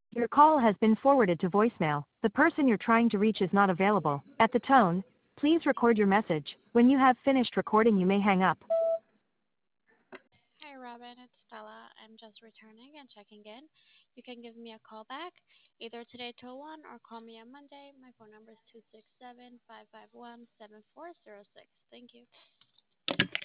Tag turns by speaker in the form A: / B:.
A: Your call has been forwarded to voicemail. The person you're trying to reach is not available. At the tone, please record your message. When you have finished recording, you may hang up.
B: Hi, Robin. It's Stella. I'm just returning and checking in. You can give me a call back either today till 1 or call me on Monday. My phone number is 267-551-7406. Thank you.